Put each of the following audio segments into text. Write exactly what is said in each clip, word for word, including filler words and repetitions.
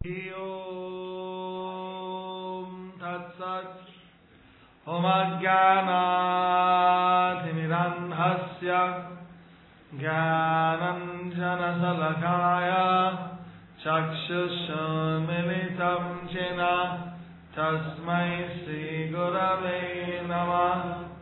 Om Tat Sat Om Ajnanathimiranhasya Jnananjana Salakaya Chakshushamilitam Jena Tasmai Sri Gurave Namah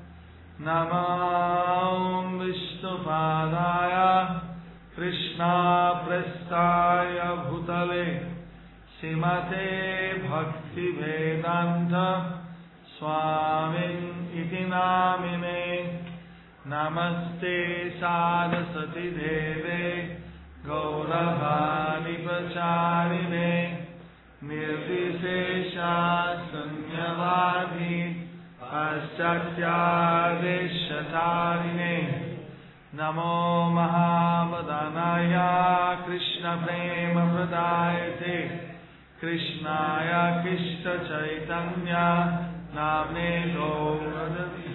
Namah Vishnupadaya Krishna Prestaya Bhutale Srimate Bhakti Vedanta Swamin Iti Namine Namaste Saraswati Deve Gauravani Pracharine Nirvishesha Sunyavadi Paschatya Deshatarine Namo Mahabadanaya Krishna Prema Pradayate Krishnaya Krishna Chaitanya Namne Gauradavi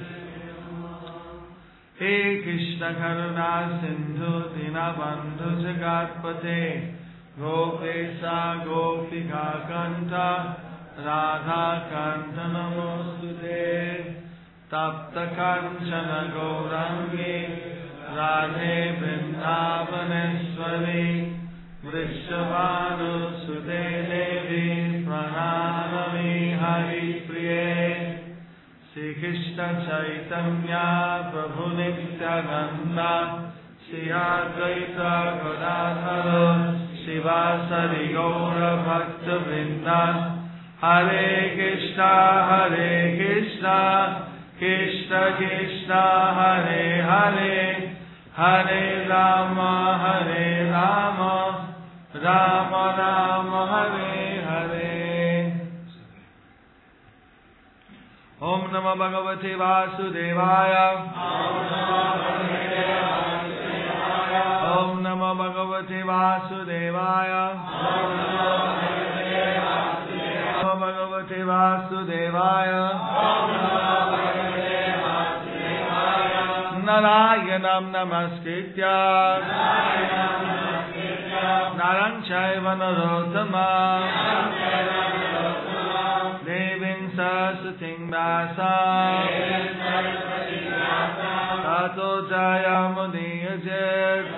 He Krishna Karuna Sindhu Dinabandhu Jagatpate Gopesa Gopika Kanta Radha Kanta Namostute Tapta Kanchana Gaurangi Radhe Vrindavaneshwari Vrishabhanu Sute Devi Pranamami Hari Priye Sri Krishna Chaitanya Prabhu Nityananda Sri Advaita Gadadhara Srivasadi Gaura Bhakta Vrinda Hare Krishna Hare Krishna Krishna Krishna Hare Hare Hare Rama Hare Rama Rama Rama Hare Hare Om Namah Bhagavate Vasudevaya Om Namah Bhagavate Vasudevaya Om Namah Bhagavate Vasudevaya Narayanam Namaskritya Naram Chaiva Narottamam Devim Saraswatim Vyasam Tato Jayamudiyajit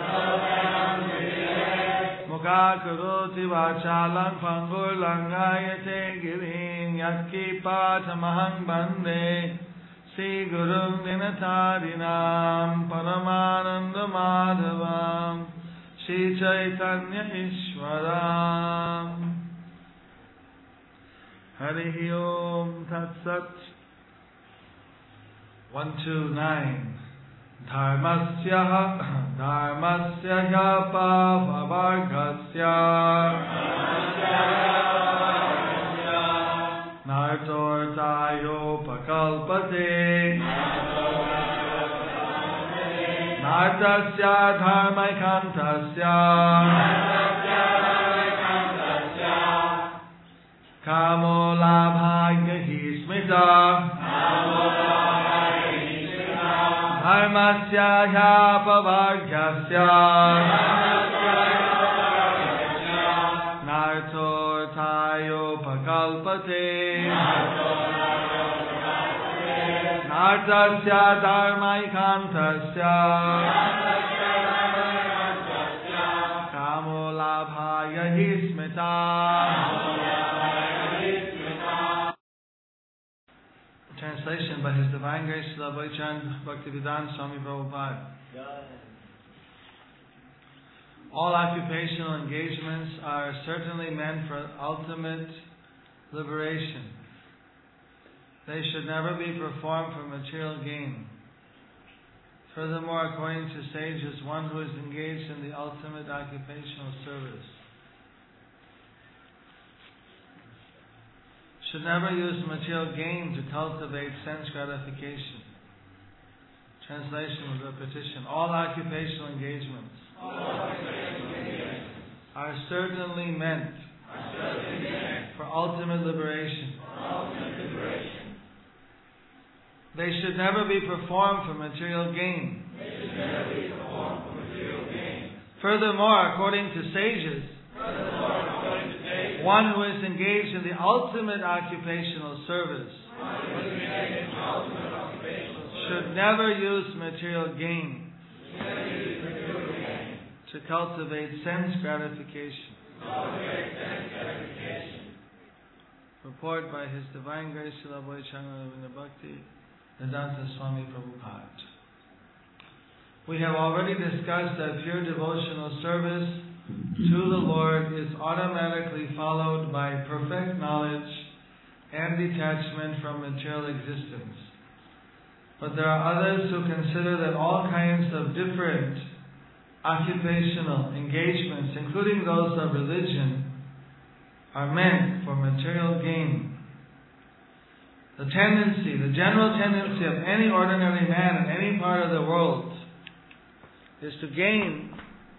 Mukha Karoti Vachalam Pangul Langayate Girim Yaki Patamahang Bande Sri Guru Dinatarinam Paramananda Madhavam Sri Chaitanya Ishwaram Harihi Om Tat Sat one two nine Dharmasya Dharmasya Japa Vavargasya Nartortayo Pakalpate Nartasya Dharmaikantasya Kamolabhagya Hismita Dharmasya Japa Nartortayo Pakalpate Nartasya Dharmaikantasya Kamolabhaya Hismita. Translation by His Divine Grace Srila Bhaktivedanta Bhaktivedanta Swami Prabhupada. All occupational engagements are certainly meant for ultimate liberation. They should never be performed for material gain. Furthermore, according to sages, one who is engaged in the ultimate occupational service should never use material gain to cultivate sense gratification. Translation with repetition. All occupational engagements, All occupational engagements are certainly meant, are certainly meant for ultimate liberation. For ultimate liberation. They should never be performed for material gain. They should never be performed for material gain. Furthermore, according to sages, Furthermore, according to sages One who is engaged in the ultimate occupational service should never use material gain to cultivate sense gratification. Report by His Divine Grace Srila Bhaichana Ravindra Bhakti Vedanta Swami Prabhupada. We have already discussed that pure devotional service to the Lord is automatically followed by perfect knowledge and detachment from material existence. But there are others who consider that all kinds of different occupational engagements, including those of religion, are meant for material gain. The tendency, the general tendency of any ordinary man in any part of the world is to gain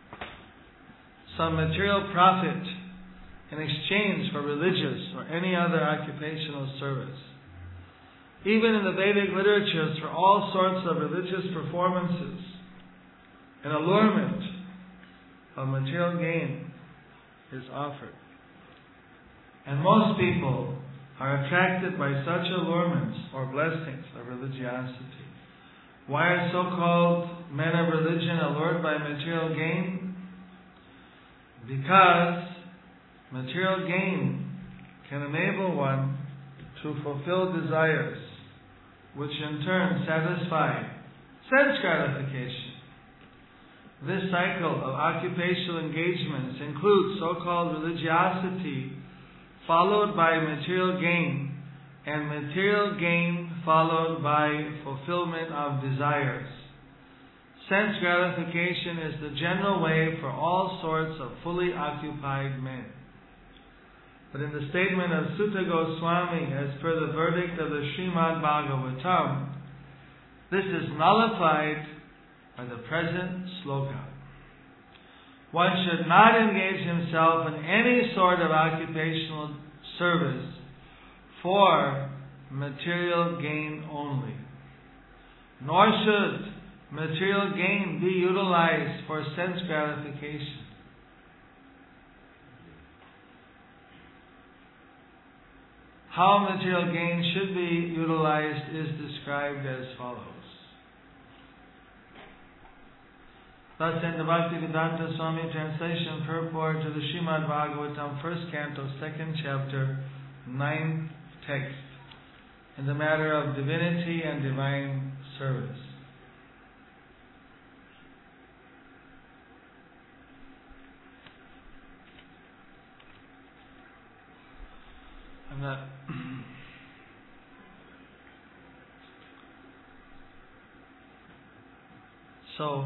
some material profit in exchange for religious or any other occupational service. Even in the Vedic literatures, for all sorts of religious performances, an allurement of material gain is offered. And most people are attracted by such allurements or blessings of religiosity. Why are so-called men of religion allured by material gain? Because material gain can enable one to fulfill desires, which in turn satisfy sense gratification. This cycle of occupational engagements includes so-called religiosity followed by material gain, and material gain followed by fulfillment of desires. Sense gratification is the general way for all sorts of fully occupied men. But in the statement of Sutta Goswami, as per the verdict of the Srimad Bhagavatam, this is nullified by the present sloka. One should not engage himself in any sort of occupational service for material gain only. Nor should material gain be utilized for sense gratification. How material gain should be utilized is described as follows. Thus in the Bhaktivedanta Swami translation purport to the Srimad Bhagavatam, first canto, second chapter, ninth text, in the matter of divinity and divine service. I'm not so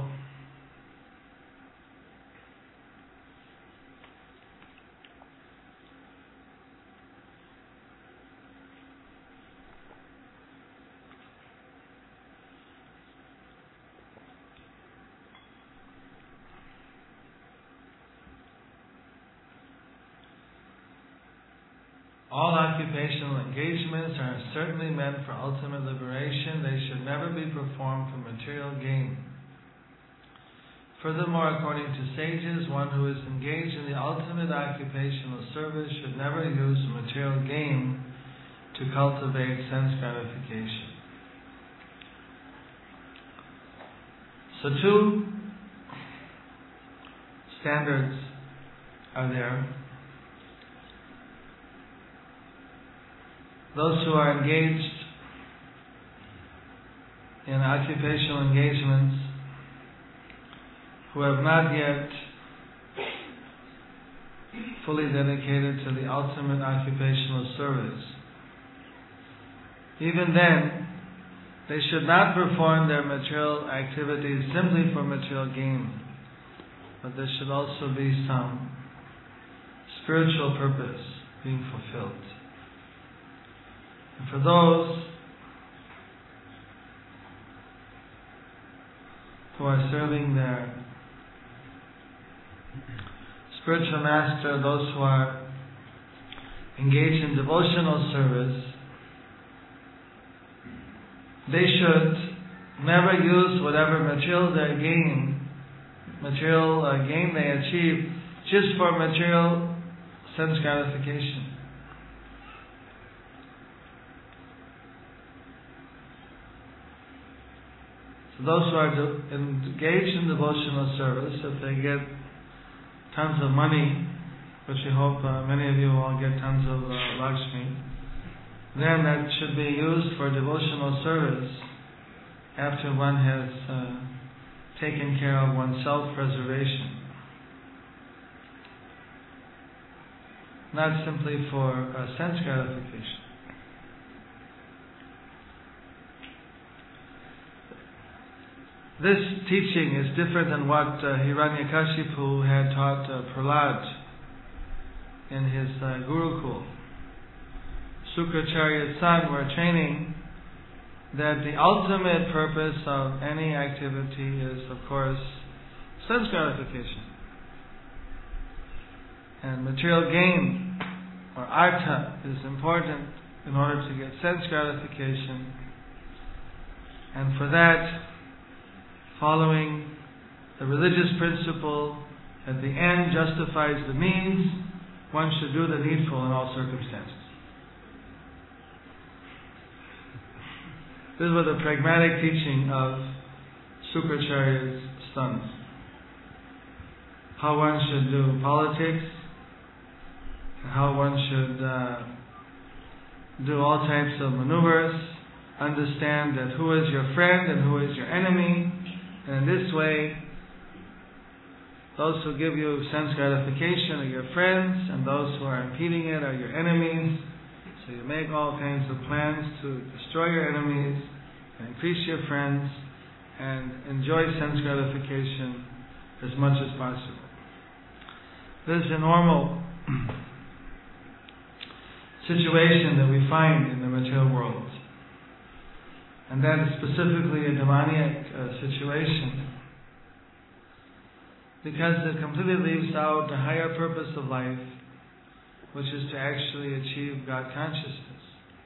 all occupational engagements are certainly meant for ultimate liberation. They should never be performed for material gain. Furthermore, according to sages, one who is engaged in the ultimate occupational service should never use material gain to cultivate sense gratification. So two standards are there. Those who are engaged in occupational engagements who have not yet fully dedicated to the ultimate occupational service. Even then, they should not perform their material activities simply for material gain, but there should also be some spiritual purpose being fulfilled. And for those who are serving their spiritual master, those who are engaged in devotional service, they should never use whatever material they gain, material uh, gain they achieve, just for material sense gratification. So those who are de- engaged in devotional service, if they get tons of money, which we hope uh, many of you will get tons of uh, Lakshmi, then that should be used for devotional service after one has uh, taken care of one's self-preservation. Not simply for uh, sense gratification. This teaching is different than what uh, Hiranyakashipu had taught uh, Prahlad in his uh, Gurukul. Sukracharya's son were training that the ultimate purpose of any activity is, of course, sense gratification. And material gain, or artha, is important in order to get sense gratification. And for that, following the religious principle that the end justifies the means, one should do the needful in all circumstances. This was the pragmatic teaching of Sukracharya's sons. How one should do politics, how one should uh, do all types of maneuvers, understand that who is your friend and who is your enemy, and in this way, those who give you sense gratification are your friends, and those who are impeding it are your enemies. So you make all kinds of plans to destroy your enemies, and increase your friends, and enjoy sense gratification as much as possible. This is a normal situation that we find in the material world. And that is specifically a demoniac uh, situation, because it completely leaves out the higher purpose of life, which is to actually achieve God consciousness.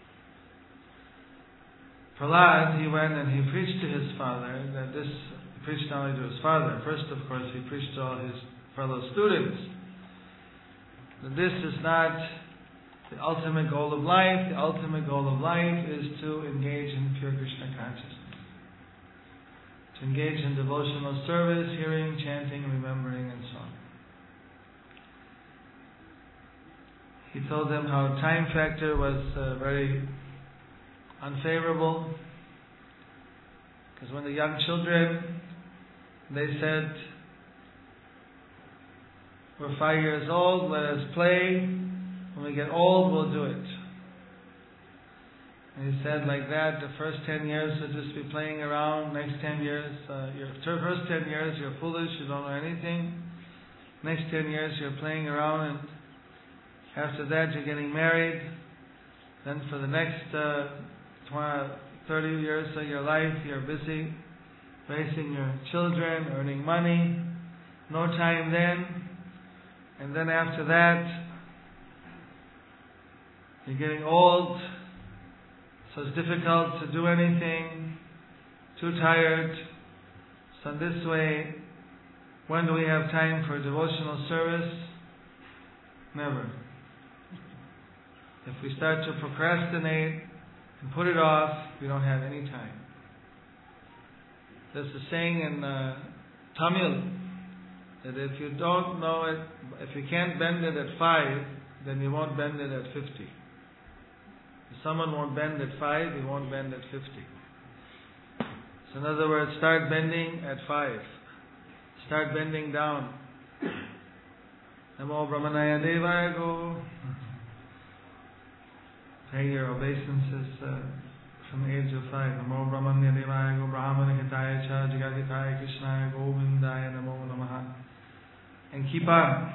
Prahlad, he went and he preached to his father that this, he preached not only to his father, first of course he preached to all his fellow students, that this is not the ultimate goal of life. The ultimate goal of life is to engage in pure Krishna consciousness. To engage in devotional service, hearing, chanting, remembering, and so on. He told them how time factor was uh, very unfavorable. Because when the young children, they said, we're five years old, let us play. When we get old, we'll do it. And he said like that, the first ten years will just be playing around. Next ten years, uh, your first ten years you're foolish, you don't know anything. Next ten years you're playing around, and after that you're getting married. Then for the next uh, twenty, thirty years of your life, you're busy raising your children, earning money. No time then. And then after that, you're getting old, so it's difficult to do anything, too tired. So in this way, when do we have time for devotional service? Never. If we start to procrastinate and put it off, we don't have any time. There's a saying in uh, Tamil that if you don't know it, if you can't bend it at five, then you won't bend it at fifty. If someone won't bend at five, he won't bend at fifty. So in other words, start bending at five. Start bending down. Namo Brahmanaya Devaya Go. Pay your obeisances uh, from the age of five. Namo Brahmanya Devaya Go Brahmana Hitaya Cha Jagadhitaya Krishnaya Govindaya Namo Namaha. And keep on.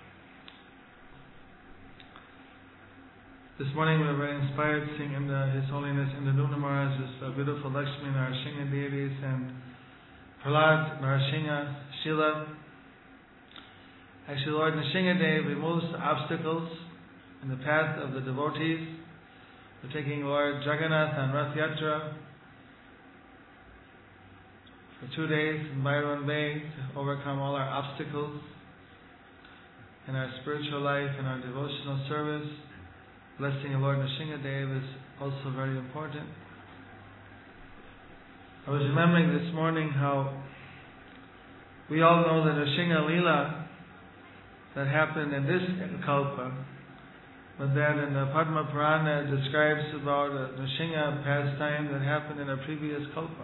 This morning we were very inspired singing uh, His Holiness Indradumna Maharaj's uh, beautiful Lakshmi Narasingha deities and Prahlad Narasingha Shila. Actually, Lord Nrsingadev removes the obstacles in the path of the devotees. We're taking Lord Jagannath on Rath Yatra for two days in Bhairon Bay to overcome all our obstacles. in our spiritual life, in our devotional service. Blessing of Lord Nrsingadev is also very important. I was remembering this morning how we all know the Nrsinga Leela that happened in this Kalpa, but that in the Padma Purana describes about a Nrsinga pastime that happened in a previous Kalpa.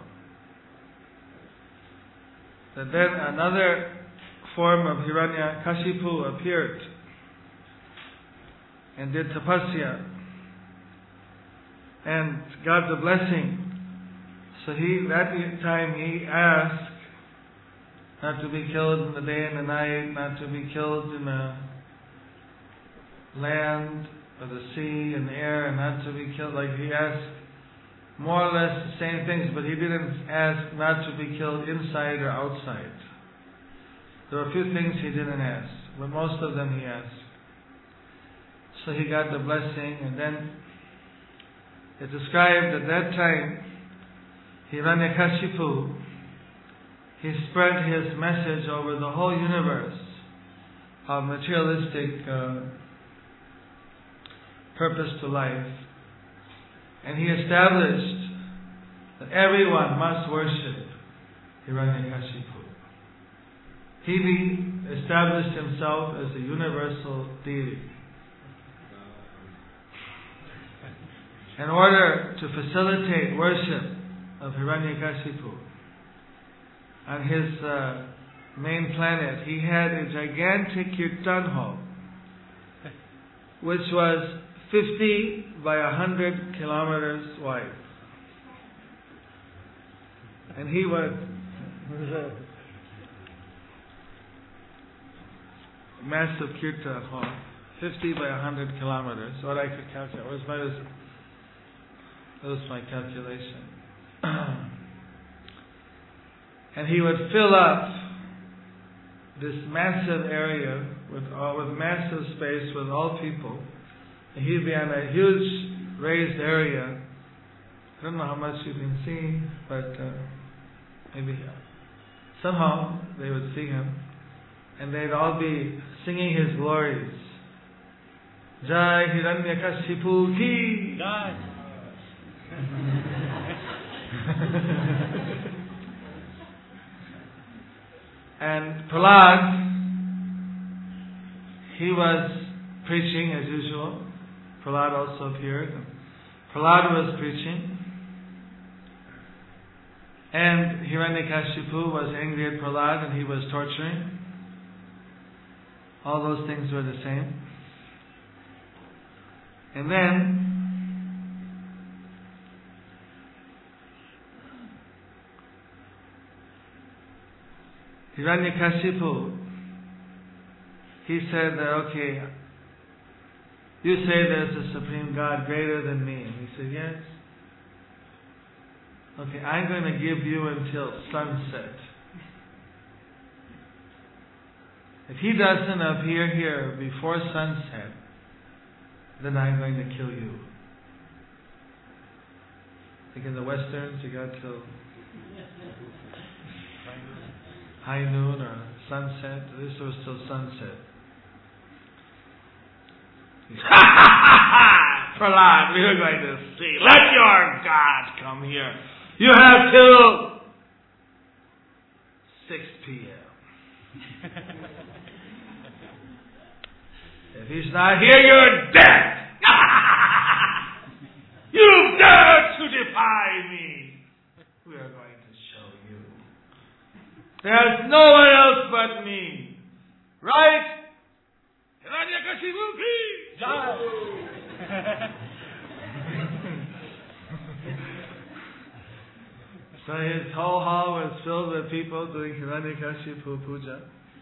That then another form of Hiranyakashipu appeared and did tapasya and got the blessing. So he, that time he asked not to be killed in the day and the night, not to be killed in the land or the sea and the air, and not to be killed. Like he asked more or less the same things, but he didn't ask not to be killed inside or outside. There were a few things he didn't ask, but most of them he asked. So he got the blessing, and then it described at that time Hiranyakashipu, he spread his message over the whole universe of materialistic uh, purpose to life. And he established that everyone must worship Hiranyakashipu. He established himself as a universal deity. In order to facilitate worship of Hiranyakashipu, on his uh, main planet, he had a gigantic kirtan hall, which was fifty by a hundred kilometers wide. And he would, what is that? Massive kirtan hall, fifty by a hundred kilometers. What I could calculate was my, that was my calculation. And he would fill up this massive area with all, with massive space with all people. And he'd be on a huge raised area. I don't know how much you can see, but uh, maybe somehow they would see him, and they'd all be singing his glories. Jai Hiranyakashipu ki Jai. And Prahlad, he was preaching as usual. Prahlad also appeared. Prahlad was preaching. And Hiranyakashipu was angry at Prahlad and he was torturing. All those things were the same. And then Hiranyakashipu, he said that, okay, you say there's a supreme God greater than me. And he said, yes. Okay, I'm going to give you until sunset. If he doesn't appear here before sunset, then I'm going to kill you. I think in the westerns you got till high noon or sunset. This was till sunset. Ha ha ha ha! Prahlad, we're going to see. Let your God come here. You have till six p.m. If he's not here, you're dead. You dare to defy me. We are going to show you. There's no one else but me. Right? So his whole hall was filled with people doing Hiranyakashipu puja.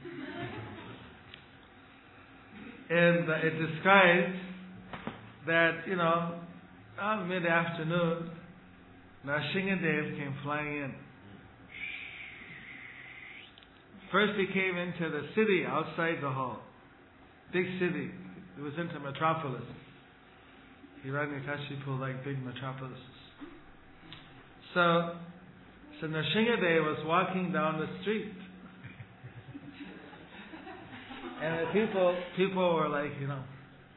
And uh, it describes that, you know, around mid-afternoon, Nrsingadev came flying in. First he came into the city outside the hall. Big city. It was into metropolis. Hiranyakashipu like big metropolises. So, so Nrsingadev was walking down the street. And the people, people were like, you know,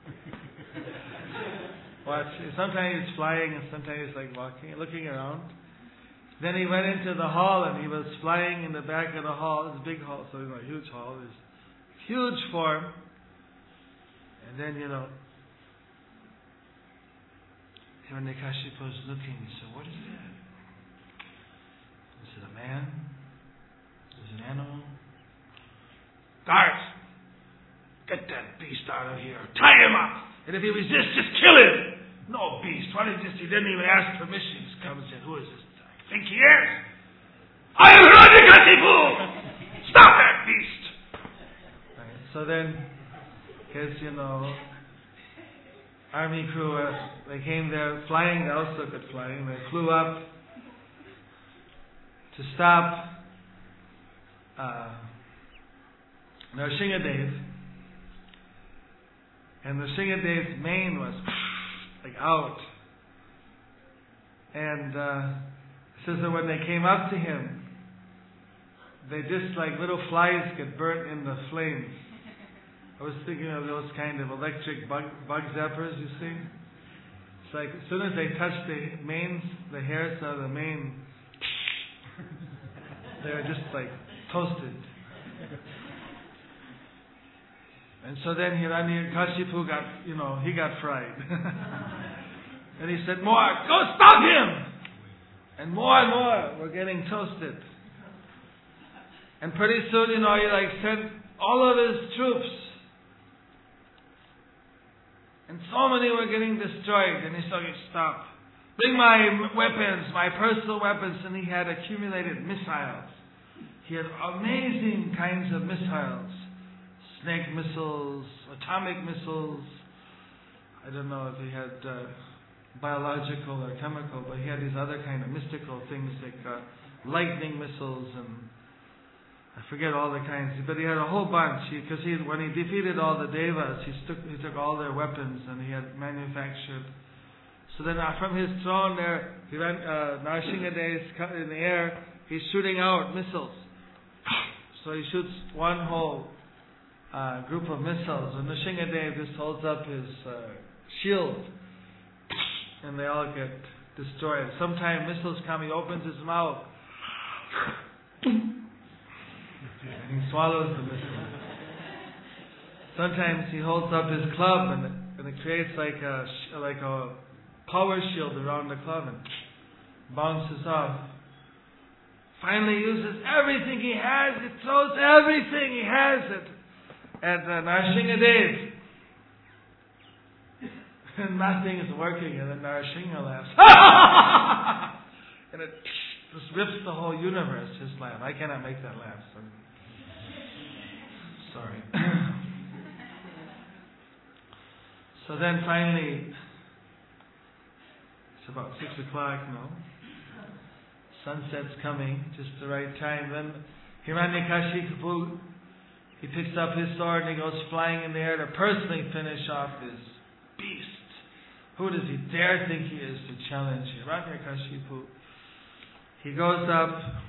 watch. Sometimes he's flying and sometimes he's like walking, looking around. Then he went into the hall and he was flying in the back of the hall. It's a big hall, so it's a huge hall. This huge form. And then, you know, Hiranyakashipu was looking. He said, what is that? Is it a man? Is it an animal? Guards! Get that beast out of here. Tie him up! And if he resists, just kill him! No beast. Why did he just, he didn't even ask permission. He comes and said, who is this? I think he is. I am Hiranyakashipu! Stop that beast! Right. So then, his, you know, army crew, uh, they came there flying. They also could fly. And they flew up to stop uh, Nrsingadev. And Nrsingadev's mane was like out. And uh, it says that when they came up to him, they just like little flies get burnt in the flames. I was thinking of those kind of electric bug, bug zappers, you see. It's like as soon as they touch the manes, the hairs of the mane, they're just like toasted. And so then Hiranyakashipu got, you know, he got fried. And he said, more, go stop him! And more and more were getting toasted. And pretty soon, you know, he like sent all of his troops. And so many were getting destroyed. And he said, stop. Bring my weapons, my personal weapons. And he had accumulated missiles. He had amazing kinds of missiles. Snake missiles, atomic missiles. I don't know if he had uh, biological or chemical, but he had these other kind of mystical things like uh, lightning missiles and I forget all the kinds. But he had a whole bunch because he, he, when he defeated all the devas, he took he took all their weapons and he had manufactured. So then uh, from his throne there, he ran uh, Nrsingadev in the air. He's shooting out missiles. So he shoots one whole Uh, group of missiles, and Nrsingadev just holds up his uh, shield, and they all get destroyed. Sometimes missiles come, he opens his mouth, and he swallows the missile. Sometimes he holds up his club, and it, and it creates like a like a power shield around the club, and bounces off. Finally, uses everything he has. He throws everything he has at At uh, Nrsingadev. And nothing is working, and then Nrsinga laughs. And it just rips the whole universe, his laugh. I cannot make that laugh. So. Sorry. So then finally, it's about six o'clock now. Sunset's coming, just the right time. Then Hiranyakashipu, he picks up his sword and he goes flying in the air to personally finish off this beast. Who does he dare think he is to challenge Hiranyakashipu? He goes up,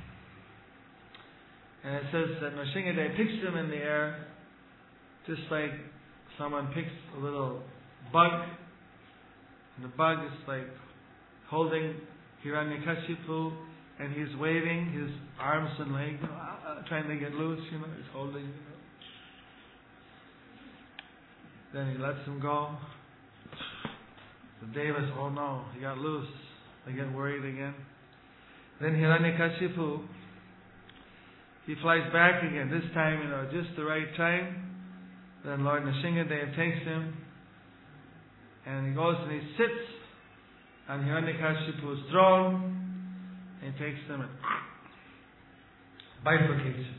and it says that Nrsingadev picks him in the air, just like someone picks a little bug, and the bug is like holding Hiranyakashipu, and he's waving his arms and legs, you know, trying to get loose, you know, he's holding, you know. Then he lets him go. The devas, oh no, he got loose. They get worried again. Then Hiranyakashipu, he flies back again. This time, you know, just the right time. Then Lord Nrsingadev takes him, and he goes and he sits on Hiranyakashipu's throne, and he takes them and bifurcates him.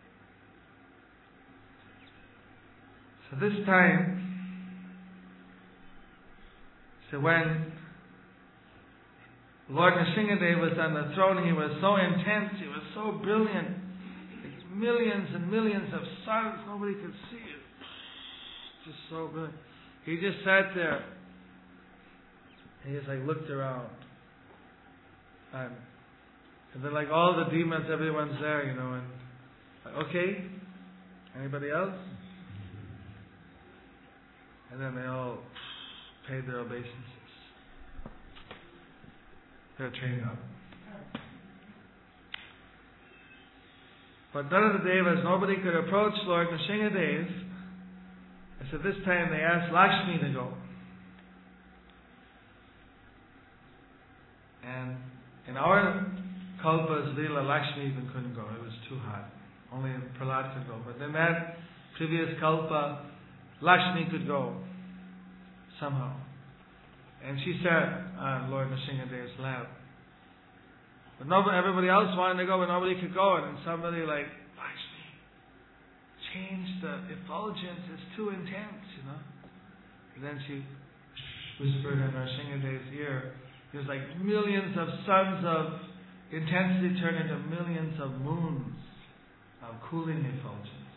So this time, so when Lord Nrsingadev was on the throne, he was so intense, he was so brilliant, like millions and millions of suns, nobody could see it. Just so brilliant. He just sat there, and he just like looked around. And, and then like all the demons, everyone's there, you know, and like, okay, anybody else? And then they all paid their obeisances. They're training up. But none of the devas, nobody could approach Lord Nrsingadev. So this time they asked Lakshmi to go. And in our Kalpa's Leela, Lakshmi even couldn't go. It was too hot. Only Prahlad could go. But in that previous Kalpa, Lakshmi could go somehow. And she sat on Lord Nrsingadev's lap. But nobody, everybody else wanted to go, but nobody could go. And then somebody like, Lakshmi, change the effulgence. It's too intense, you know. And then she whispered in Nrsingadev's ear. There's like millions of suns of intensity turn into millions of moons of cooling effulgence.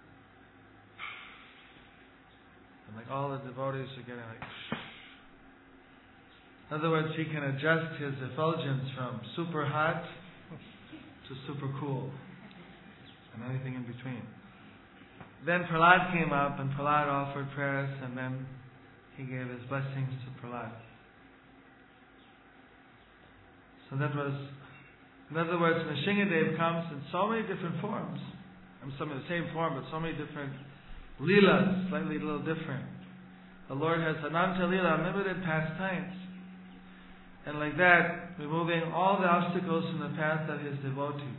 And like all the devotees are getting like... In other words, he can adjust his effulgence from super hot to super cool. And anything in between. Then Prahlad came up and Prahlad offered prayers and then he gave his blessings to Prahlad. So that was, in other words, Nrsingadev comes in so many different forms. I mean, some in the same form, but so many different leelas, slightly a little different. The Lord has Ananta Leela, unlimited pastimes. And like that, removing all the obstacles from the path of his devotee.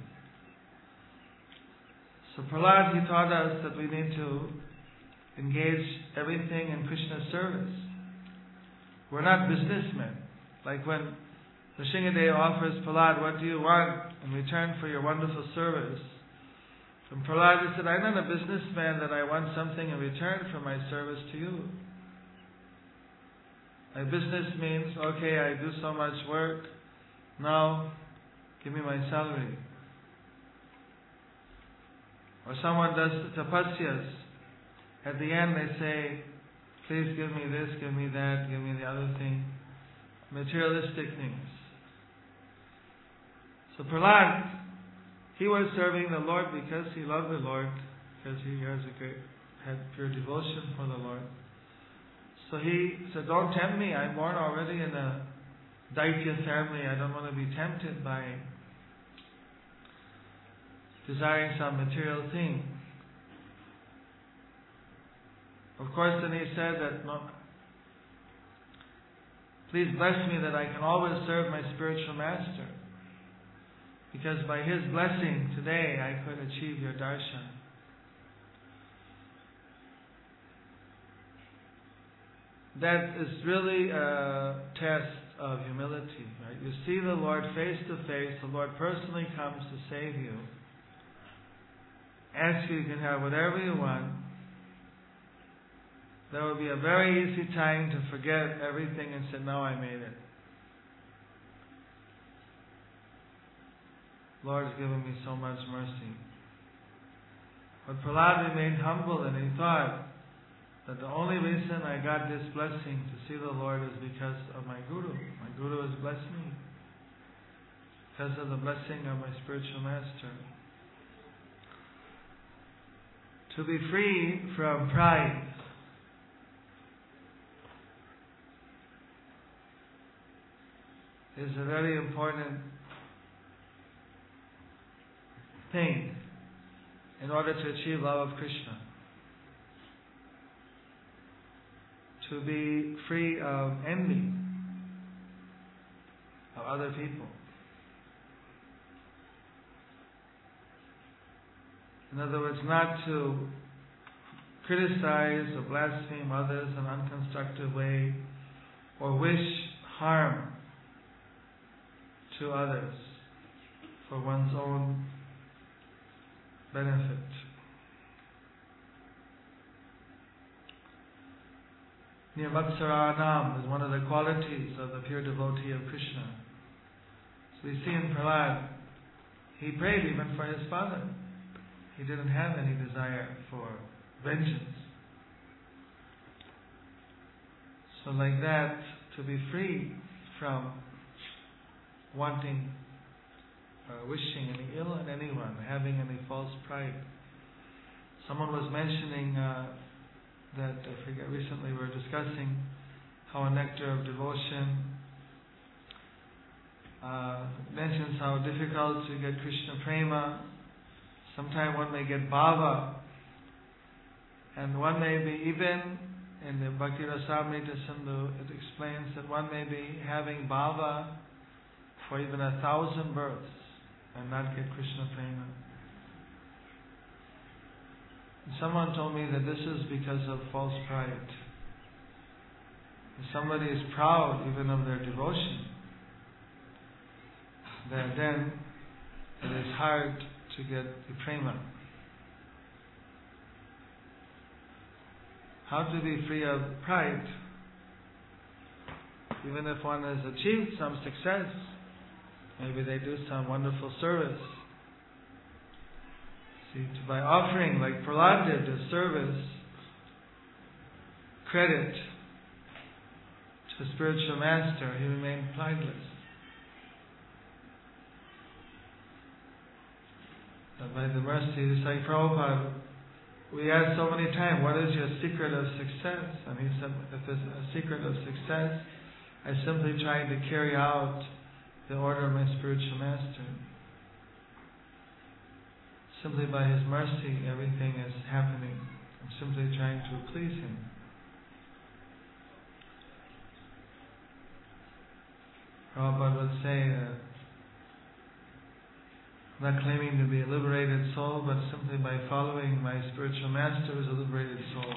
So Prahlad, he taught us that we need to engage everything in Krishna's service. We're not businessmen. Like when Nrsingadev offers Prahlad, what do you want in return for your wonderful service? And Prahlad, he said, I'm not a businessman that I want something in return for my service to you. My business means, okay, I do so much work, now give me my salary. Or someone does tapasyas. At the end they say, please give me this, give me that, give me the other thing. Materialistic things. So Prahlad, he was serving the Lord because he loved the Lord, because he has a great, had pure devotion for the Lord. So he said, don't tempt me, I'm born already in a Daitya family, I don't want to be tempted by desiring some material thing. Of course, then he said that, no, please bless me that I can always serve my spiritual master. Because by his blessing today I could achieve your darshan. That is really a test of humility, right? You see the Lord face to face, the Lord personally comes to save you. Asks you, you can have whatever you want. There will be a very easy time to forget everything and say, no, I made it. Lord has given me so much mercy. But Prahlad remained humble and he thought that the only reason I got this blessing to see the Lord is because of my Guru. My Guru has blessed me. Because of the blessing of my spiritual master. To be free from pride. Is a very important thing in order to achieve love of Krishna. To be free of envy of other people. In other words, not to criticize or blaspheme others in an unconstructive way or wish harm to others for one's own benefit. Nirvatsaranam is one of the qualities of the pure devotee of Krishna. So we see in Prahlad, he prayed even for his father. He didn't have any desire for vengeance. So like that, to be free from wanting or wishing any ill on anyone, having any false pride. Someone was mentioning uh, that, I forget, recently we were discussing how a nectar of devotion uh, mentions how difficult to get Krishna prema. Sometimes one may get bhava, and one may be even in the Bhakti Rasamrita Sindhu, it explains that one may be having bhava for even a thousand births and not get Krishna prema. And someone told me that this is because of false pride. If somebody is proud even of their devotion, then, then it is hard to get the prema. How to be free of pride? Even if one has achieved some success, maybe they do some wonderful service. See, by offering, like Prahlad did, the service, credit to the spiritual master, he remained prideless. And by the mercy, it's like Prabhupada, we asked so many times, what is your secret of success? And he said, if it's a secret of success, I simply try to carry out the order of my spiritual master. Simply by his mercy, everything is happening. I'm simply trying to please him. Prabhupada would say, uh, I'm not claiming to be a liberated soul, but simply by following my spiritual master as a liberated soul,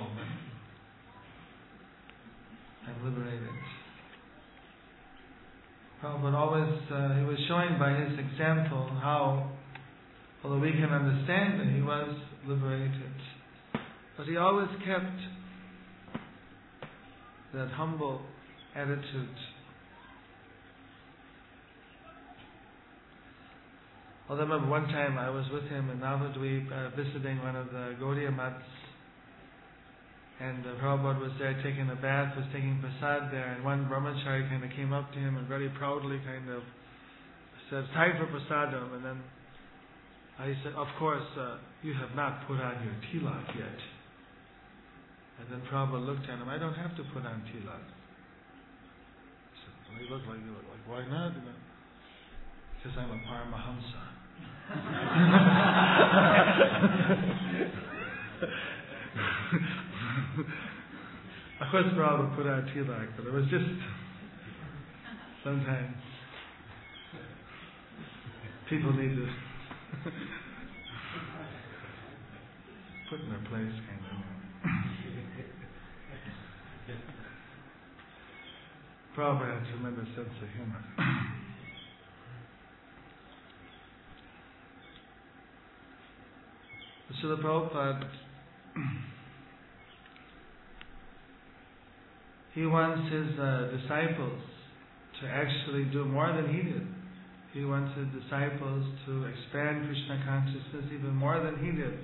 I'm liberated. Prabhupada always, uh, he was showing by his example how, although we can understand that he was liberated, but he always kept that humble attitude. Although I remember one time I was with him in Navadvip uh, visiting one of the Gaudiya mats, and uh, Prabhupada was there taking a bath, was taking prasad there, and one brahmachari kind of came up to him and very proudly kind of said, time for prasadam, and then I said, of course, uh, you have not put on your tilak yet. And then Prabhupada looked at him, I don't have to put on tilak. He said, well, you look like you look like, why not? Because I'm a Paramahamsa. Of course, Prabhupada put on tilak, but it was just sometimes people need to put in their place, kind of. Prabhupada had a tremendous sense of humor. Srila Prabhupada, he wants his uh, disciples to actually do more than he did. He wants his disciples to expand Krishna consciousness even more than he did.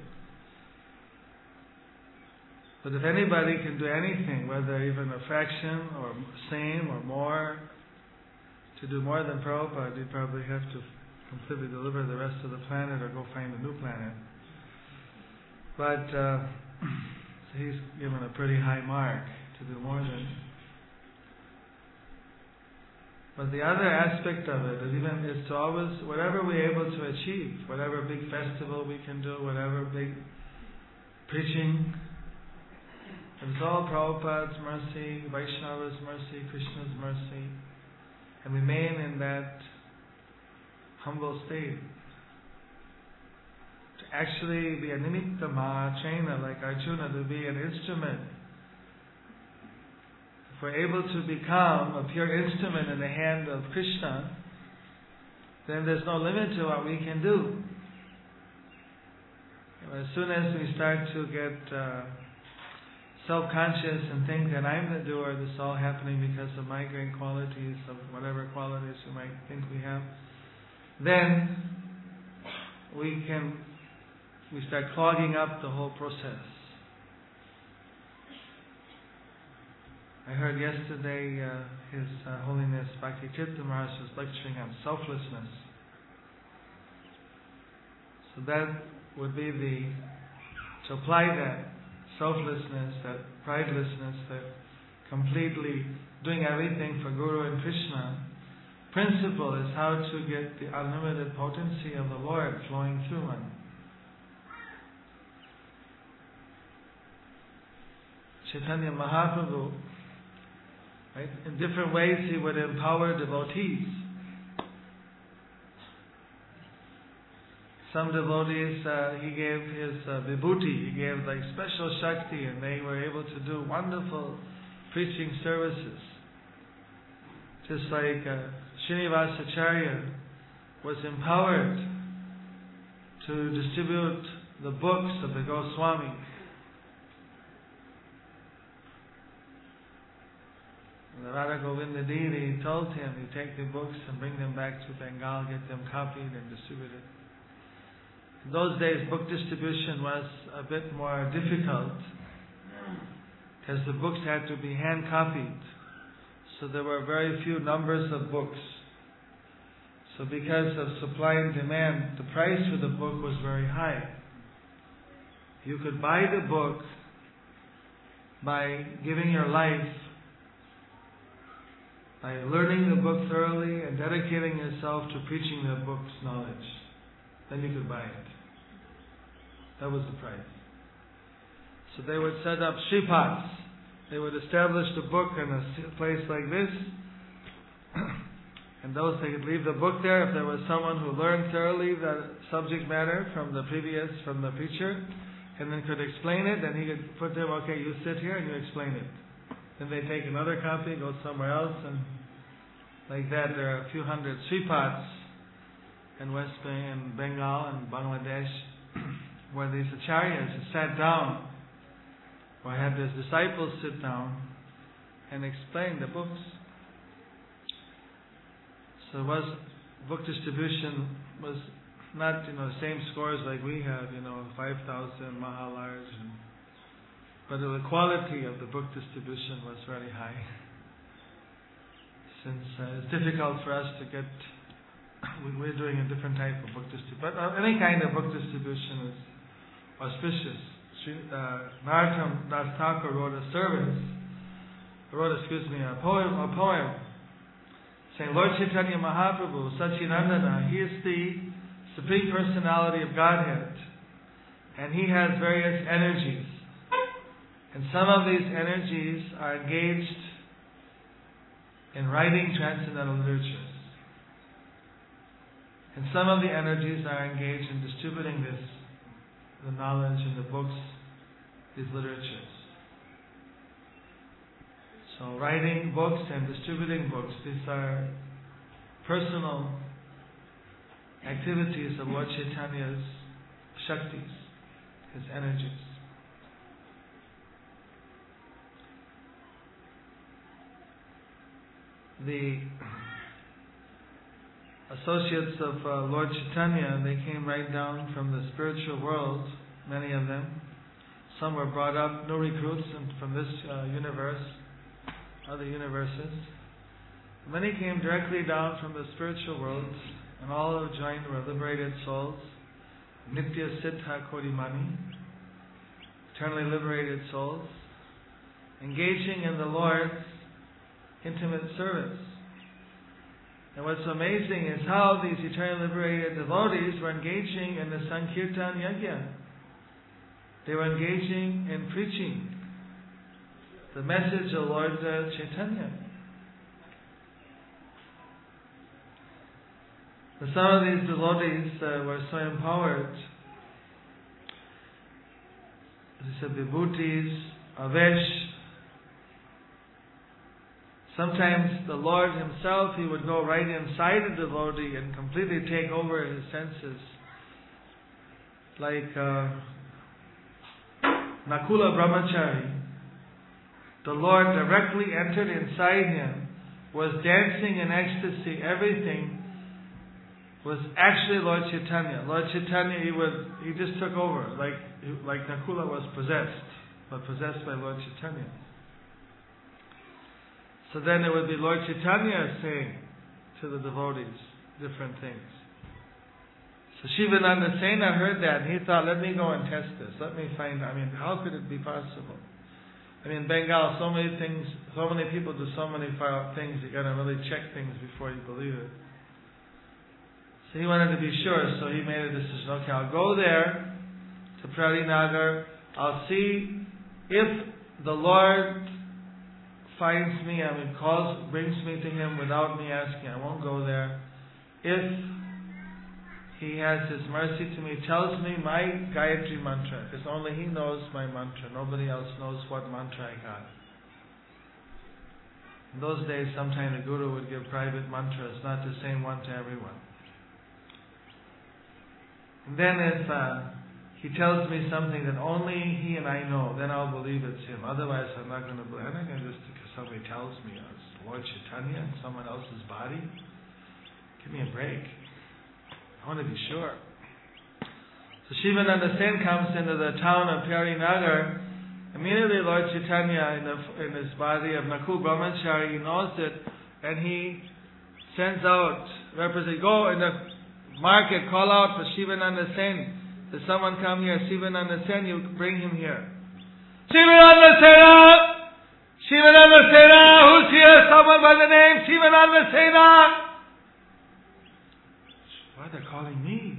But if anybody can do anything, whether even a fraction or same or more, to do more than Prabhupada, he'd probably have to completely deliver the rest of the planet or go find a new planet. But uh, he's given a pretty high mark to do more than. But the other aspect of it is even is to always, whatever we're able to achieve, whatever big festival we can do, whatever big preaching, it's all Prabhupada's mercy, Vaishnava's mercy, Krishna's mercy, and remain in that humble state. Actually be a nimitta mahatraina, like Arjuna, to be an instrument. If we're able to become a pure instrument in the hand of Krishna, then there's no limit to what we can do. As soon as we start to get uh, self-conscious and think that I'm the doer, this is all happening because of my great qualities, of whatever qualities we might think we have, then we can we start clogging up the whole process. I heard yesterday uh, His uh, Holiness Bhakti Tirtha Maharaj was lecturing on selflessness. So that would be the, to apply that selflessness, that pridelessness, that completely doing everything for Guru and Krishna. Principle is how to get the unlimited potency of the Lord flowing through one. Chaitanya Mahaprabhu, right, in different ways he would empower devotees. Some devotees, uh, he gave his uh, vibhuti, he gave like special shakti, and they were able to do wonderful preaching services. Just like uh, Srinivasacharya was empowered to distribute the books of the Goswami. The Radha Govinda Diri told him, you take the books and bring them back to Bengal, get them copied and distributed. In those days, book distribution was a bit more difficult because the books had to be hand copied. So there were very few numbers of books. So because of supply and demand, the price for the book was very high. You could buy the book by giving your life, by learning the book thoroughly and dedicating yourself to preaching the book's knowledge. Then you could buy it. That was the price. So they would set up Shripats. They would establish the book in a place like this. And those, they could leave the book there if there was someone who learned thoroughly the subject matter from the previous, from the preacher, and then could explain it, then he could put them, okay, you sit here and you explain it. Then they take another copy, go somewhere else, and like that. There are a few hundred Shripats in West in Bengal and Bangladesh where these acharyas sat down or had his disciples sit down and explain the books. So it was, book distribution was not, you know, the same scores like we have, you know, five thousand Mahalars, and, but the quality of the book distribution was very high. Since uh, it's difficult for us to get, we're doing a different type of book distribution, but uh, any kind of book distribution is auspicious. Sri, uh, Narottam Das Thakur wrote a service, wrote, excuse me, a poem, a poem saying, Lord Chaitanya Mahaprabhu, Satchidananda, he is the Supreme Personality of Godhead, and he has various energies. And some of these energies are engaged in writing transcendental literatures. And some of the energies are engaged in distributing this, the knowledge in the books, these literatures. So writing books and distributing books, these are personal activities of Lord Chaitanya's Shaktis, his energies. The associates of uh, Lord Chaitanya, they came right down from the spiritual world, many of them. Some were brought up, new recruits from this uh, universe, other universes. Many came directly down from the spiritual world, and all have joined were liberated souls, Nitya Siddha Kodimani, eternally liberated souls, engaging in the Lord's intimate service. And what's amazing is how these eternally liberated devotees were engaging in the Sankirtan Yajna. They were engaging in preaching the message of Lord uh, Chaitanya. But some of these devotees uh, were so empowered. As I said, Vibhutis, Avesh. Sometimes the Lord himself, he would go right inside the devotee and completely take over his senses. Like uh, Nakula Brahmachari, the Lord directly entered inside him, was dancing in ecstasy, everything was actually Lord Chaitanya. Lord Chaitanya, he would, he just took over, like like Nakula was possessed, but possessed by Lord Chaitanya. So then it would be Lord Chaitanya saying to the devotees different things. So Shivananda Sena heard that and he thought, let me go and test this. Let me find, I mean, how could it be possible? I mean, in Bengal, so many things, so many people do so many far things, you gotta really check things before you believe it. So he wanted to be sure, so he made a decision. Okay, I'll go there to Prayari Nagar. I'll see if the Lord finds me, I mean, calls, brings me to Him without me asking. I won't go there. If He has His mercy to me, tells me my Gayatri mantra, because only He knows my mantra. Nobody else knows what mantra I got. In those days, sometimes the Guru would give private mantras, not the same one to everyone. And then if uh, he tells me something that only he and I know, then I'll believe it's him. Otherwise, I'm not going to believe. I'm not going to just because somebody tells me it's Lord Chaitanya in someone else's body. Give me a break. I want to be sure. So Shivananda Sen comes into the town of Prayari Nagar. Immediately Lord Chaitanya in, the, in his body of Nakul Brahmachari, he knows it, and he sends out, represent, go in the market, call out for Shivananda Sen. Does someone come here? Shivananda Sen, you bring him here. Shivananda Sena! Shivananda Sena! Who's here? Someone by the name Shivananda Sena! Why they're calling me?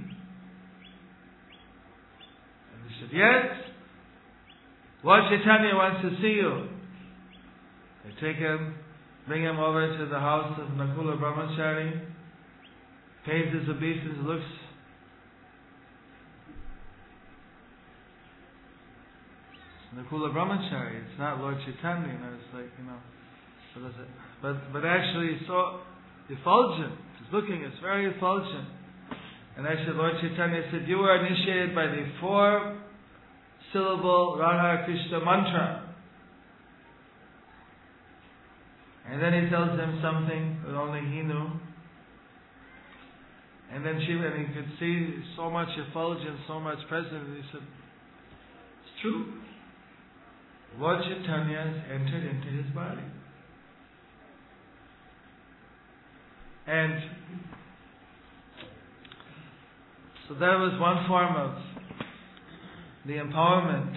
And he said, yes. Lord Chaitanya wants to see you. They take him, bring him over to the house of Nakula Brahmachari, pays his obeisance, looks. It's Nakula Brahmachari, it's not Lord Chaitanya. You know, it's like, you know, what is it? But, but actually, it's so effulgent. It's looking, it's very effulgent. And actually, Lord Chaitanya said, you were initiated by the four syllable Radha Krishna mantra. And then he tells him something that only he knew. And then Shiva, and he could see so much effulgence, so much presence. He said, it's true. Lord Chaitanya has entered into his body. And so that was one form of the empowerment.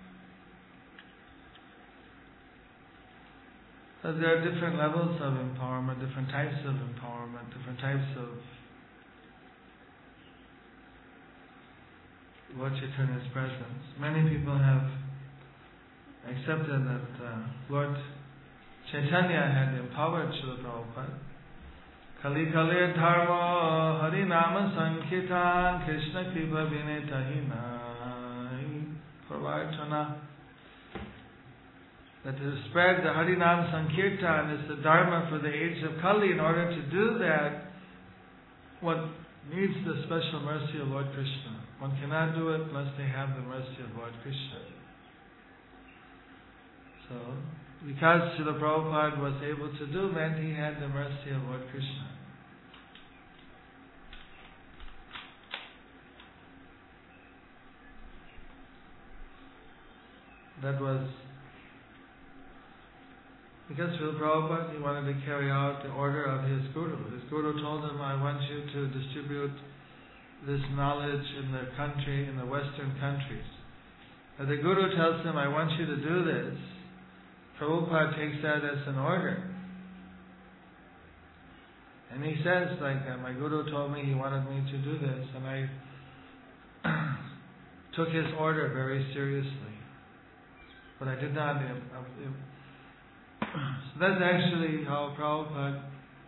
So there are different levels of empowerment, different types of empowerment, different types of Lord Chaitanya's presence. Many people have accepted that uh, Lord Chaitanya had empowered Srila Prabhupada. Kali Kalir Dharma Harinama Sankirtan Krishna Kripa Vinetahina Pravartana. That to spread the Harinam Sankirtan is the Dharma for the age of Kali. In order to do that, one needs the special mercy of Lord Krishna. One cannot do it unless they have the mercy of Lord Krishna. So, because Srila Prabhupada was able to do that, he had the mercy of Lord Krishna. That was because Srila Prabhupada, he wanted to carry out the order of his Guru. His Guru told him, I want you to distribute this knowledge in the country, in the Western countries. But the Guru tells him, I want you to do this. Prabhupada takes that as an order. And he says like that, my Guru told me he wanted me to do this, and I took his order very seriously. But I did not. Uh, uh, so that's actually how Prabhupada,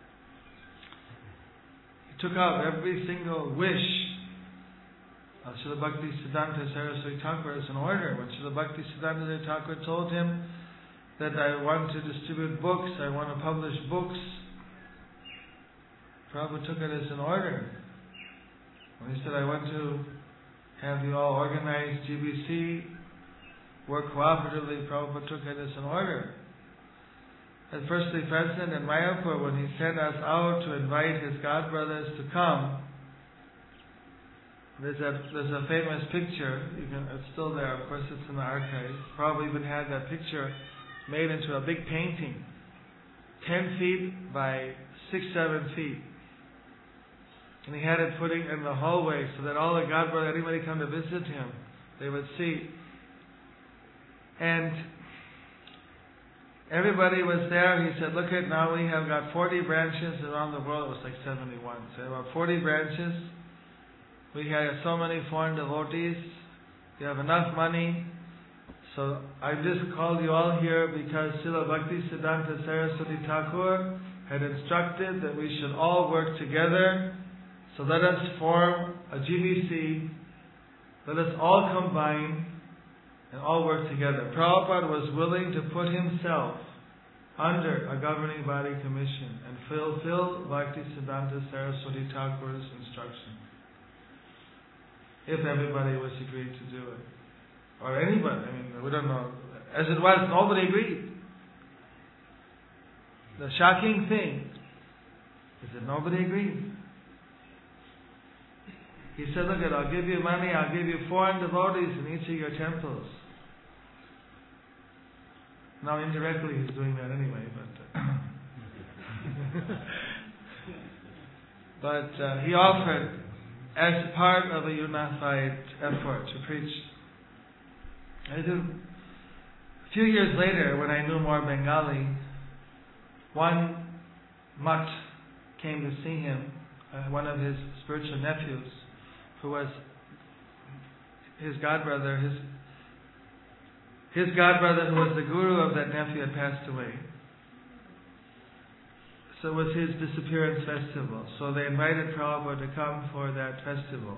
he took out every single wish of Srila Bhakti Siddhanta Saraswati Thakur as an order. When Srila Bhakti Siddhanta Thakur told him that I want to distribute books, I want to publish books, Prabhupada took it as an order. When he said, I want to have you all organize G B C, work cooperatively, Prabhupada took it as an order. As firstly present in Mayapur, when he sent us out to invite his godbrothers to come, there's a, there's a famous picture, you can, it's still there, of course it's in the archives. Prabhupada even had that picture made into a big painting, ten feet by six, seven feet. And he had it putting in the hallway so that all the godbrothers, anybody come to visit him, they would see. And everybody was there. He said, look at now we have got forty branches around the world. It was like seventy-one. So about forty branches. We have so many foreign devotees. We have enough money. So I just called you all here because Srila Bhaktisiddhanta Saraswati Thakur had instructed that we should all work together. So let us form a G B C. Let us all combine and all work together. Prabhupada was willing to put himself under a governing body commission and fulfill Bhaktisiddhanta Saraswati Thakur's instruction. If everybody was agreed to do it. Or anybody, I mean, we don't know. As it was, nobody agreed. The shocking thing is that nobody agreed. He said, look, I'll give you money, I'll give you foreign devotees in each of your temples. Now indirectly he's doing that anyway, but uh, but uh, he offered as part of a unified effort to preach. I do. A few years later, when I knew more Bengali, one mutt came to see him, uh, one of his spiritual nephews, who was his godbrother, his his godbrother who was the guru of that nephew had passed away. So it was his disappearance festival. So they invited Prabhupada to come for that festival.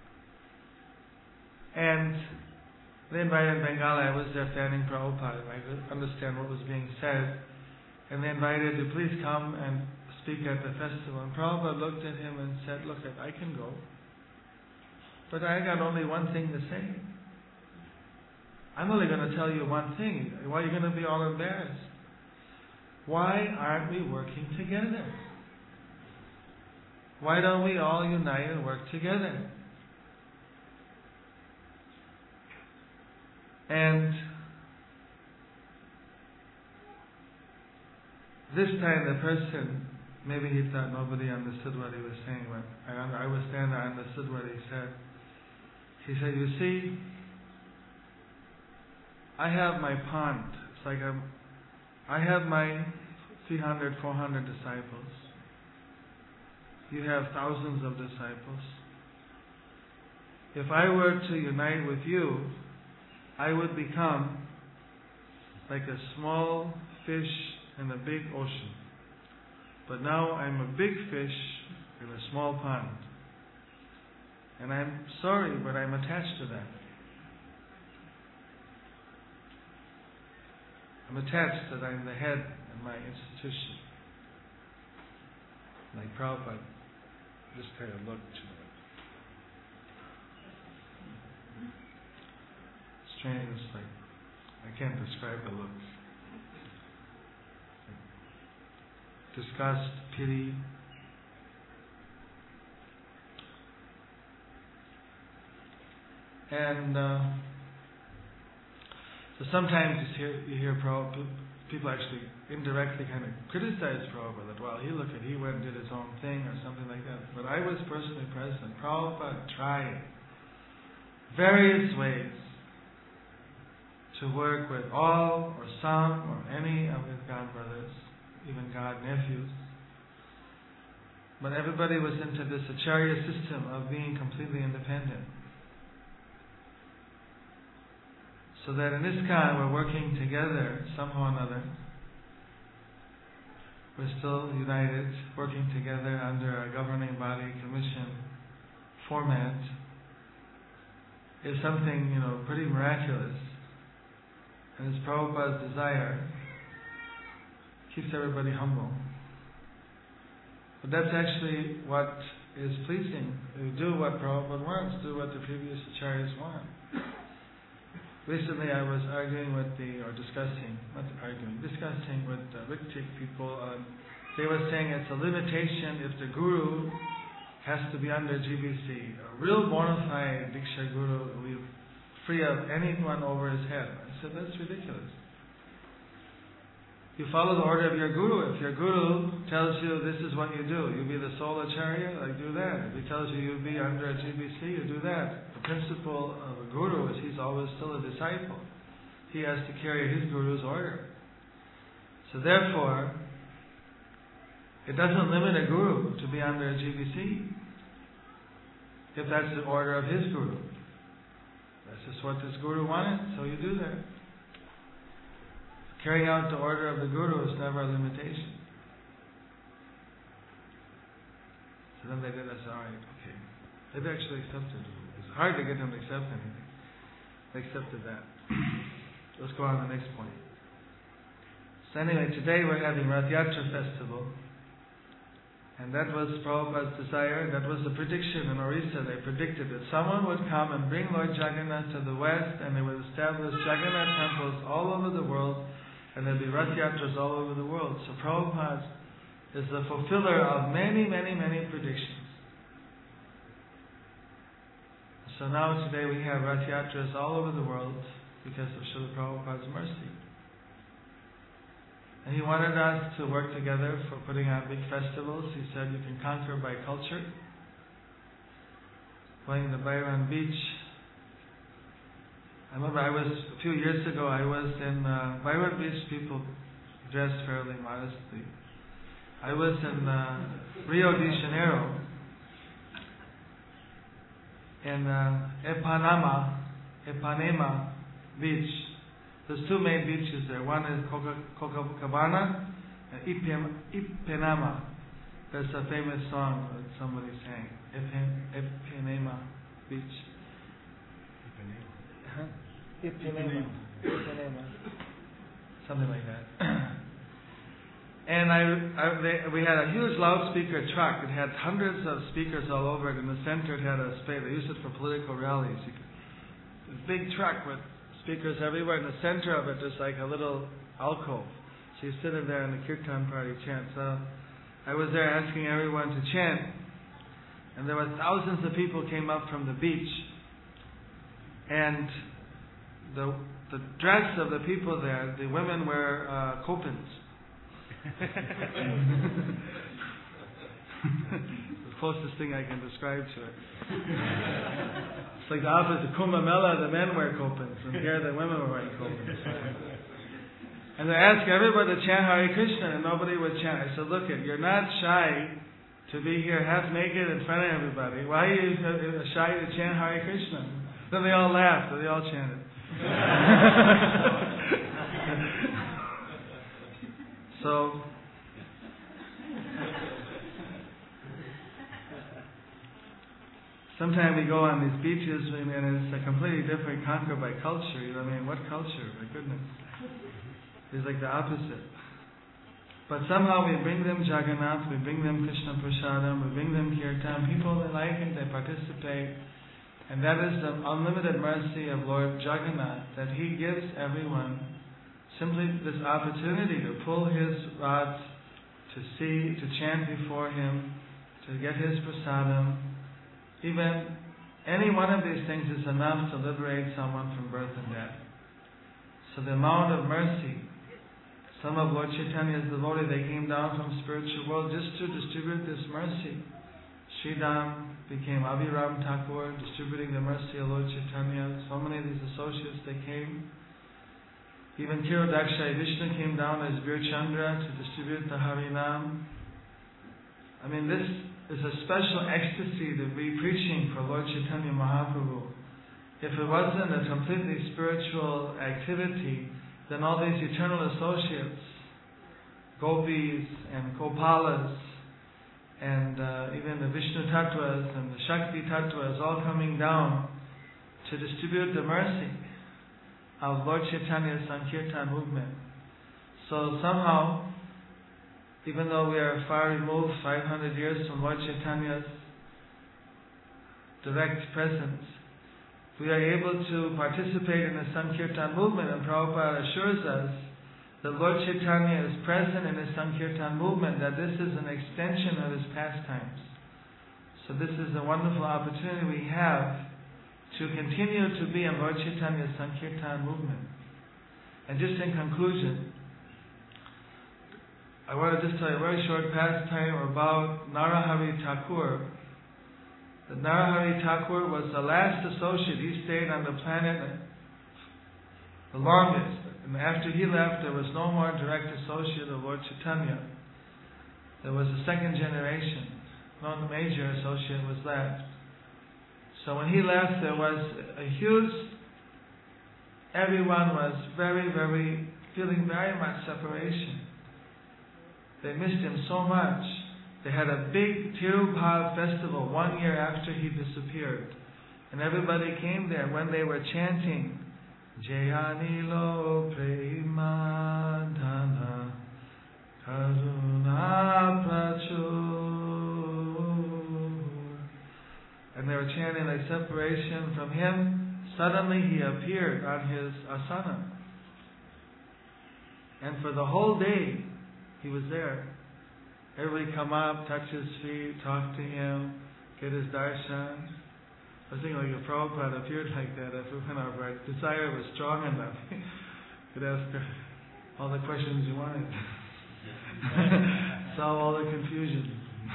And they invited Bengali. I was there standing Prabhupada, and I could understand what was being said. And they invited to please come and speak at the festival. And Prabhupada looked at him and said, look, I can go. But I got only one thing to say. I'm only going to tell you one thing. Why are you going to be all embarrassed? Why aren't we working together? Why don't we all unite and work together? And this time the person, maybe he thought nobody understood what he was saying, but I, I was standing there, I understood what he said. He said, you see, I have my pond. It's like a, I have my three hundred, four hundred disciples. You have thousands of disciples. If I were to unite with you, I would become like a small fish in a big ocean. But now I'm a big fish in a small pond. And I'm sorry, but I'm attached to that. I'm attached that I'm the head in my institution. Like Prabhupada just kind of looked to it. Strange, it's like, I can't describe the looks. Like disgust, pity. And uh, so sometimes you hear, you hear Prabhupada, people actually indirectly kind of criticize Prabhupada, that, well, he looked at, he went and did his own thing or something like that. But I was personally present. Prabhupada tried various ways to work with all or some or any of his god brothers, even god nephews. But everybody was into this acharya system of being completely independent. So that in ISKCON we're working together somehow or another. We're still united, working together under a governing body commission format. Is something, you know, pretty miraculous. And it's Prabhupada's desire. Keeps everybody humble. But that's actually what is pleasing. You do what Prabhupada wants, do what the previous acharyas want. Recently I was arguing with the, or discussing, not arguing, discussing with the Ritchik people. Um, they were saying it's a limitation if the guru has to be under G B C. A real bona fide Diksha guru will be free of anyone over his head. I said, that's ridiculous. You follow the order of your guru. If your guru tells you this is what you do, you be the sole acharya, like do that. If he tells you you be under a G B C, you do that. The principle of a guru is he's always still a disciple. He has to carry his guru's order. So therefore, it doesn't limit a guru to be under a G B C, if that's the order of his guru. That's just what this guru wanted, so you do that. Carrying out the order of the guru is never a limitation. So then they did, I said, alright, okay. They've actually accepted it. It's hard to get them to accept anything. They accepted that. Let's go on to the next point. So anyway, today we're having Rath Yatra festival. And that was Prabhupada's desire, that was the prediction in Orissa. They predicted that someone would come and bring Lord Jagannath to the west, and they would establish Jagannath temples all over the world, and there'd be Rath Yatras all over the world. So Prabhupada is the fulfiller of many, many, many predictions. So now today we have Rath Yatras all over the world because of Srila Prabhupada's mercy. And he wanted us to work together for putting on big festivals. He said you can conquer by culture. Going to Byron Beach. I remember I was, a few years ago, I was in uh, Byron Beach, people dressed fairly modestly. I was in uh, Rio de Janeiro, in uh, Ipanema, Ipanema Beach. There's two main beaches there. One is Copacabana and Ipanema. There's a famous song that somebody sang. Ipanema Beach. Ipanema. Ipanema. Ipanema. Something like that. And I, I they, we had a huge loudspeaker truck. It had hundreds of speakers all over it. In the center it had a space. They used it for political rallies. You could, this big truck with speakers everywhere. In the center of it, there's like a little alcove. So you sit in there and the kirtan party chants. So I was there asking everyone to chant. And there were thousands of people came up from the beach. And the the dress of the people there, the women wear uh, kopins. The closest thing I can describe to it. It's like the opposite. Kumbh Mela, the men wear kopins, and here the women were wearing kopins. And they asked everybody to chant Hare Krishna, and nobody would chant. I said, look, it, you're not shy to be here half naked in front of everybody. Why are you shy to chant Hare Krishna? Then they all laughed, and they all chanted. So, sometimes we go on these beaches and it's a completely different, conquered by culture. You know what I mean? What culture? My goodness. It's like the opposite. But somehow we bring them Jagannath, we bring them Krishna Prasadam, we bring them Kirtan. People, they like it, they participate. And that is the unlimited mercy of Lord Jagannath, that He gives everyone simply this opportunity to pull His rods, to see, to chant before Him, to get His prasadam. Even any one of these things is enough to liberate someone from birth and death. So the amount of mercy, some of Lord Chaitanya's devotees, they came down from spiritual world just to distribute this mercy. Sridham became Abhiram Thakur, distributing the mercy of Lord Chaitanya. So many of these associates, they came. Even Kirodakshai Vishnu came down as Vir Chandra to distribute the Harinam. I mean, this is a special ecstasy to be preaching for Lord Chaitanya Mahaprabhu. If it wasn't a completely spiritual activity, then all these eternal associates, gopis and gopalas, and uh, even the Vishnu Tattvas and the Shakti Tattvas all coming down to distribute the mercy of Lord Chaitanya's Sankirtan movement. So somehow, even though we are far removed, five hundred years from Lord Chaitanya's direct presence, we are able to participate in the Sankirtan movement, and Prabhupada assures us that Lord Chaitanya is present in the Sankirtan movement, that this is an extension of His pastimes. So this is a wonderful opportunity we have to continue to be in Lord Chaitanya's Sankirtan movement. And just in conclusion, I want to just tell you a very short pastime about Narahari Thakur. The Narahari Thakur was the last associate. He stayed on the planet the longest. And after he left, there was no more direct associate of Lord Chaitanya. There was a second generation. No major associate was left. So when he left, there was a huge, everyone was very, very, feeling very much separation. They missed him so much. They had a big Tirupal festival one year after he disappeared. And everybody came there when they were chanting, Jayanilo Premadhana Karuna Prachur. And they were chanting like separation from him. Suddenly he appeared on his asana. And for the whole day, he was there. Everybody come up, touch his feet, talk to him, get his darshan. I was thinking like if Prabhupada appeared like that, if when our desire was strong enough, you could ask all the questions you wanted. Solve all the confusion.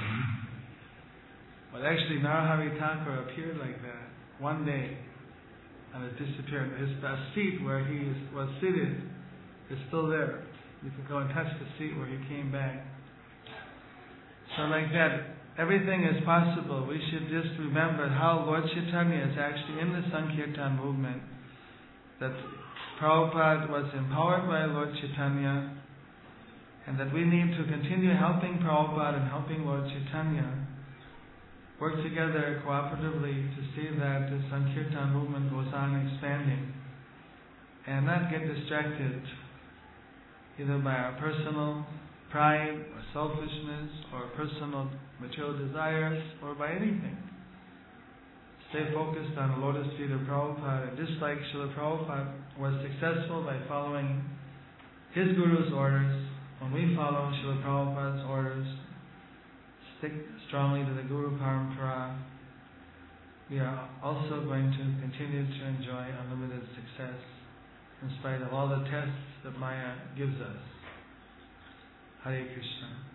But actually Narahari Thakur appeared like that one day and it disappeared. His seat where he was seated is still there. You can go and touch the seat where he came back. So like that, everything is possible. We should just remember how Lord Chaitanya is actually in the Sankirtan movement. That Prabhupada was empowered by Lord Chaitanya, and that we need to continue helping Prabhupada and helping Lord Chaitanya. Work together cooperatively to see that the Sankirtan movement goes on expanding. And not get distracted either by our personal pride or selfishness or personal material desires or by anything. Stay focused on the lotus feet of Prabhupada. And just like Srila Prabhupada was successful by following his Guru's orders, when we follow Srila Prabhupada's orders, stick strongly to the Guru Parampara, we are also going to continue to enjoy unlimited success in spite of all the tests that Maya gives us. Hare Krishna.